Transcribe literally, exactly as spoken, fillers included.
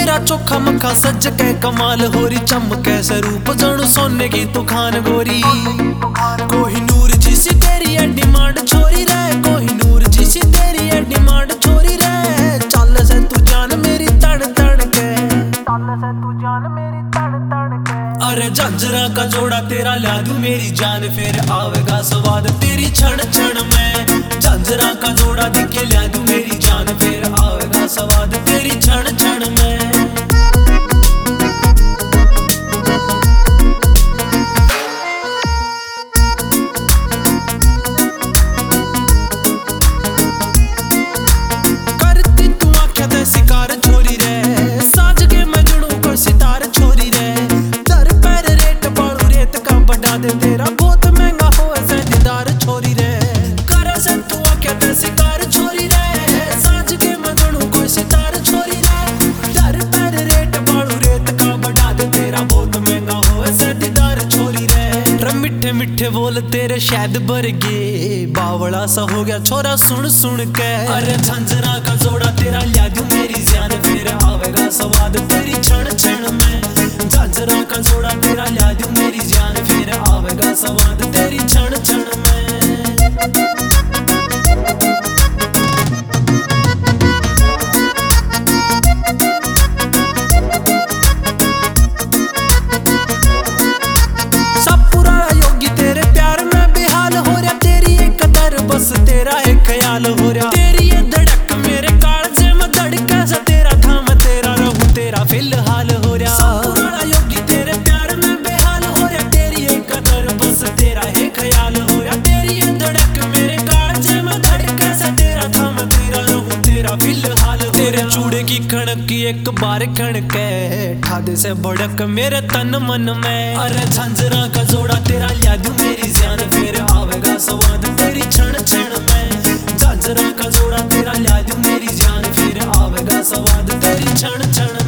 तेरा चोखा मक्खा सज के कमाल होरी चमके से रूप जानू सोने की तू खान गोरी। कोहिनूर जिसी तेरी है डिमांड छोरी रे, कोहिनूर जिसी तेरी है डिमांड छोरी रे। चल से तू जान मेरी तन तन के, चल से तू जान मेरी तन तन के। अरे झंझरा का जोड़ा तेरा ला दूं मेरी जान, फिर आवेगा स्वाद तेरी क्षण क्षण में। झंझरा का जोड़ा दिखे ला दूं मेरी जान, फिर आवेगा स्वाद तेरी क्षण क्षण में। करती तू आख्या ते शिकार छोरी रे, साज के मैं जुड़ू को सितार छोरी रे। दर पैर रेट बाड़ू रेत का बढ़ा दे तेरा बहुत महंगा हो ऐसे दीदार छोरी रे। कर से तू आख्या ते शिकार छोरी रे, साज के मैं जुड़ू को सितार छोरी रे। दर पैर रेट बाड़ू रेत का बढ़ा दे तेरा बहुत महंगा हो ऐसे दीदार छोरी रे। मिठे मिठे बोल तेरे शायद बरगे, बावड़ा सा हो गया छोरा सुन सुन के। अरे झंझरा का जोड़ा तेरा ला दूं मेरी जान, फिर आवेगा स्वाद तेरी क्षण क्षण में। झंझरा का जोड़ा तेरा ला दूं मेरी जान, फिर आवेगा स्वाद तेरी क्षण क्षण में। बस तेरा है ख्याल हो रहा, तेरी ये धड़क मेरे कालजे में धड़का सा। तेरा था मैं तेरा रहूं तेरा फिलहाल हो रहा। सब पुराना योगी तेरे प्यार में बेहाल हो रहा, तेरी ये कदर बस तेरा है ख्याल हो रहा। तेरी ये धड़क मेरे कालजे में धड़का सा। तेरा था मैं तेरा रहूं तेरा फिलहाल हो। तेरे चूड़े की खणक की एक बार खणके, ठादे से भड़क मेरे तन मन में। अरे झंझरा का जोड़ा तेरा ला दूं मेरी जान, फिर आवेगा स्वाद तेरी क्षण क्षण में। झंझरा का जोड़ा तेरा ला दूं मेरी जान, फिर आवेगा स्वाद तेरी क्षण क्षण